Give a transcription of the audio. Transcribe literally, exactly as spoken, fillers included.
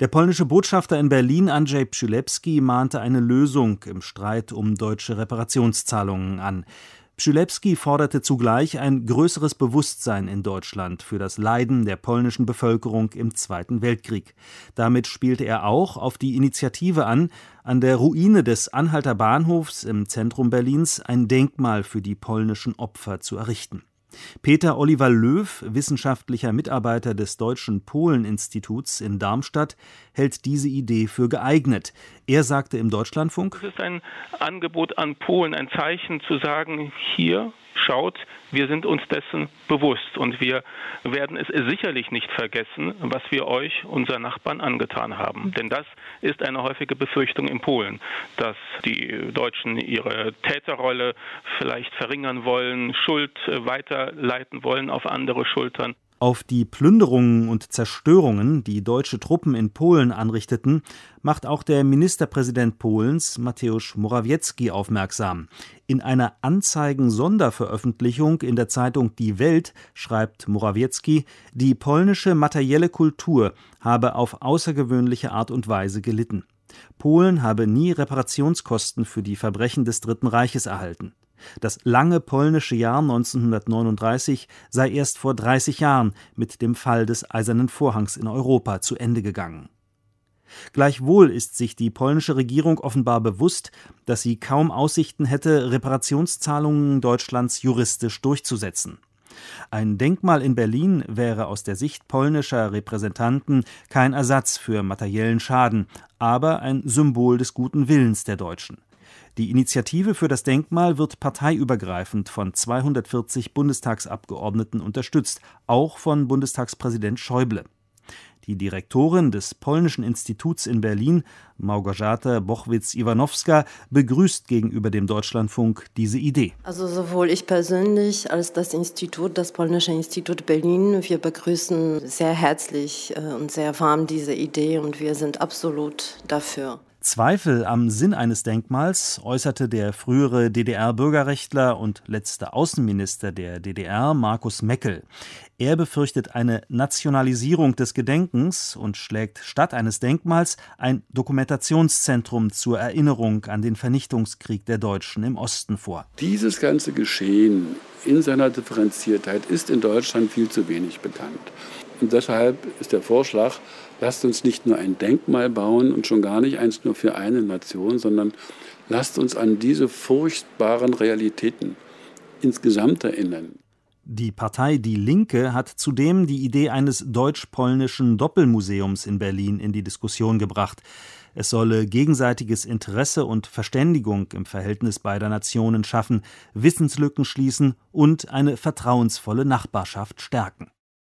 Der polnische Botschafter in Berlin, Andrzej Przyłębski, mahnte eine Lösung im Streit um deutsche Reparationszahlungen an. Przyłębski forderte zugleich ein größeres Bewusstsein in Deutschland für das Leiden der polnischen Bevölkerung im Zweiten Weltkrieg. Damit spielte er auch auf die Initiative an, an der Ruine des Anhalter Bahnhofs im Zentrum Berlins ein Denkmal für die polnischen Opfer zu errichten. Peter Oliver Löw, wissenschaftlicher Mitarbeiter des Deutschen Polen-Instituts in Darmstadt, hält diese Idee für geeignet. Er sagte im Deutschlandfunk: Es ist ein Angebot an Polen, ein Zeichen zu sagen, hier, schaut, wir sind uns dessen bewusst und wir werden es sicherlich nicht vergessen, was wir euch, unseren Nachbarn, angetan haben. Denn das ist eine häufige Befürchtung in Polen, dass die Deutschen ihre Täterrolle vielleicht verringern wollen, Schuld weiterleiten wollen auf andere Schultern. Auf die Plünderungen und Zerstörungen, die deutsche Truppen in Polen anrichteten, macht auch der Ministerpräsident Polens, Mateusz Morawiecki, aufmerksam. In einer Anzeigen-Sonderveröffentlichung in der Zeitung Die Welt schreibt Morawiecki, die polnische materielle Kultur habe auf außergewöhnliche Art und Weise gelitten. Polen habe nie Reparationskosten für die Verbrechen des Dritten Reiches erhalten. Das lange polnische Jahr neunzehnhundertneununddreißig sei erst vor dreißig Jahren mit dem Fall des Eisernen Vorhangs in Europa zu Ende gegangen. Gleichwohl ist sich die polnische Regierung offenbar bewusst, dass sie kaum Aussichten hätte, Reparationszahlungen Deutschlands juristisch durchzusetzen. Ein Denkmal in Berlin wäre aus der Sicht polnischer Repräsentanten kein Ersatz für materiellen Schaden, aber ein Symbol des guten Willens der Deutschen. Die Initiative für das Denkmal wird parteiübergreifend von zweihundertvierzig Bundestagsabgeordneten unterstützt, auch von Bundestagspräsident Schäuble. Die Direktorin des Polnischen Instituts in Berlin, Małgorzata Bochwitz-Iwanowska, begrüßt gegenüber dem Deutschlandfunk diese Idee. Also sowohl ich persönlich als das Institut, das Polnische Institut Berlin, wir begrüßen sehr herzlich und sehr warm diese Idee und wir sind absolut dafür. Zweifel am Sinn eines Denkmals äußerte der frühere D D R-Bürgerrechtler und letzte Außenminister der D D R, Markus Meckel. Er befürchtet eine Nationalisierung des Gedenkens und schlägt statt eines Denkmals ein Dokumentationszentrum zur Erinnerung an den Vernichtungskrieg der Deutschen im Osten vor. Dieses ganze Geschehen in seiner Differenziertheit ist in Deutschland viel zu wenig bekannt. Und deshalb ist der Vorschlag, lasst uns nicht nur ein Denkmal bauen und schon gar nicht eins nur für eine Nation, sondern lasst uns an diese furchtbaren Realitäten insgesamt erinnern. Die Partei Die Linke hat zudem die Idee eines deutsch-polnischen Doppelmuseums in Berlin in die Diskussion gebracht. Es solle gegenseitiges Interesse und Verständigung im Verhältnis beider Nationen schaffen, Wissenslücken schließen und eine vertrauensvolle Nachbarschaft stärken.